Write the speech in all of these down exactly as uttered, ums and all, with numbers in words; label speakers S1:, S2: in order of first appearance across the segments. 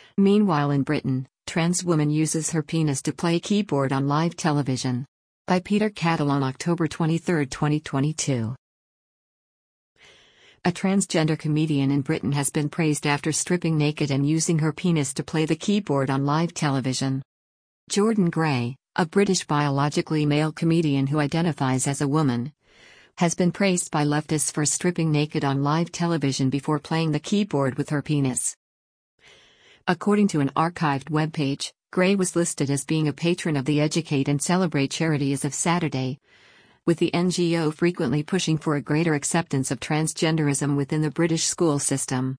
S1: Meanwhile in Britain, trans woman uses her penis to play keyboard on live television. By Peter Cattle on October twenty-third, twenty twenty-two. A transgender comedian in Britain has been praised after stripping naked and using her penis to play the keyboard on live television. Jordan Gray, a British biologically male comedian who identifies as a woman, has been praised by leftists for stripping naked on live television before playing the keyboard with her penis. According to an archived webpage, Gray was listed as being a patron of the Educate and Celebrate charity as of Saturday, with the N G O frequently pushing for a greater acceptance of transgenderism within the British school system.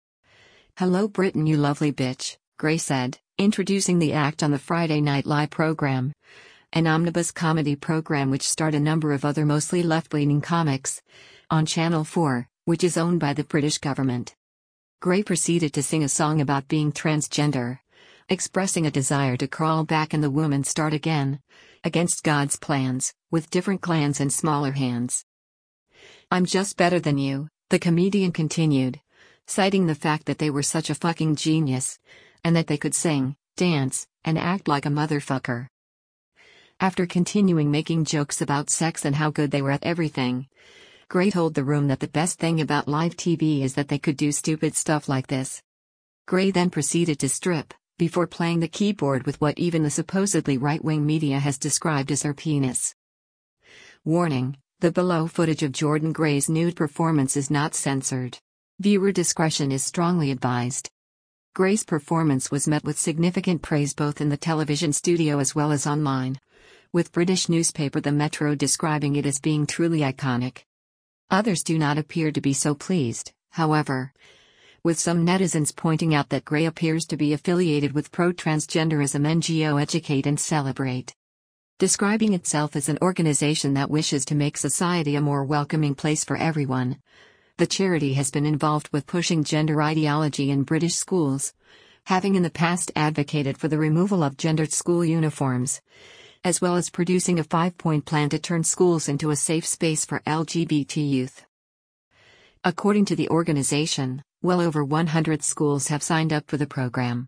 S1: "Hello Britain, you lovely bitch," Gray said, introducing the act on the Friday Night Live program, an omnibus comedy program which starred a number of other mostly left-leaning comics, on Channel four, which is owned by the British government. Gray proceeded to sing a song about being transgender, expressing a desire to crawl back in the womb and start again, against God's plans, with different glands and smaller hands. "I'm just better than you," the comedian continued, citing the fact that they were such a fucking genius, and that they could sing, dance, and act like a motherfucker. After continuing making jokes about sex and how good they were at everything, Gray told the room that the best thing about live T V is that they could do stupid stuff like this. Gray then proceeded to strip, before playing the keyboard with what even the supposedly right-wing media has described as her penis. Warning: the below footage of Jordan Gray's nude performance is not censored. Viewer discretion is strongly advised. Gray's performance was met with significant praise both in the television studio as well as online, with British newspaper The Metro describing it as being truly iconic. Others do not appear to be so pleased, however, with some netizens pointing out that Gray appears to be affiliated with pro-transgenderism N G O Educate and Celebrate. Describing itself as an organization that wishes to make society a more welcoming place for everyone, the charity has been involved with pushing gender ideology in British schools, having in the past advocated for the removal of gendered school uniforms, as well as producing a five-point plan to turn schools into a safe space for L G B T youth. According to the organization, well over one hundred schools have signed up for the program.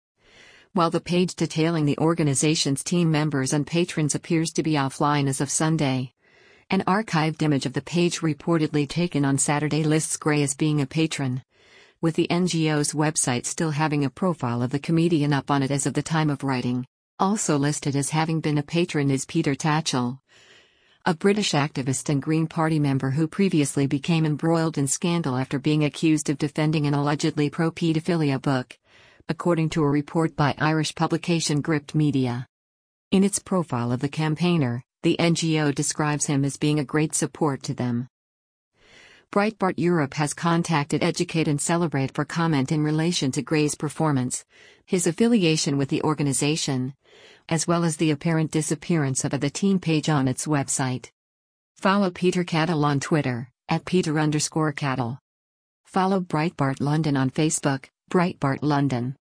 S1: While the page detailing the organization's team members and patrons appears to be offline as of Sunday, an archived image of the page reportedly taken on Saturday lists Gray as being a patron, with the N G O's website still having a profile of the comedian up on it as of the time of writing. Also listed as having been a patron is Peter Tatchell, a British activist and Green Party member who previously became embroiled in scandal after being accused of defending an allegedly pro-pedophilia book, according to a report by Irish publication Gript Media. In its profile of the campaigner, the N G O describes him as being a great support to them. Breitbart Europe has contacted Educate and Celebrate for comment in relation to Gray's performance, his affiliation with the organization, as well as the apparent disappearance of the team page on its website. Follow Peter Cattle on Twitter, at Peter underscore Cattle. Follow Breitbart London on Facebook, Breitbart London.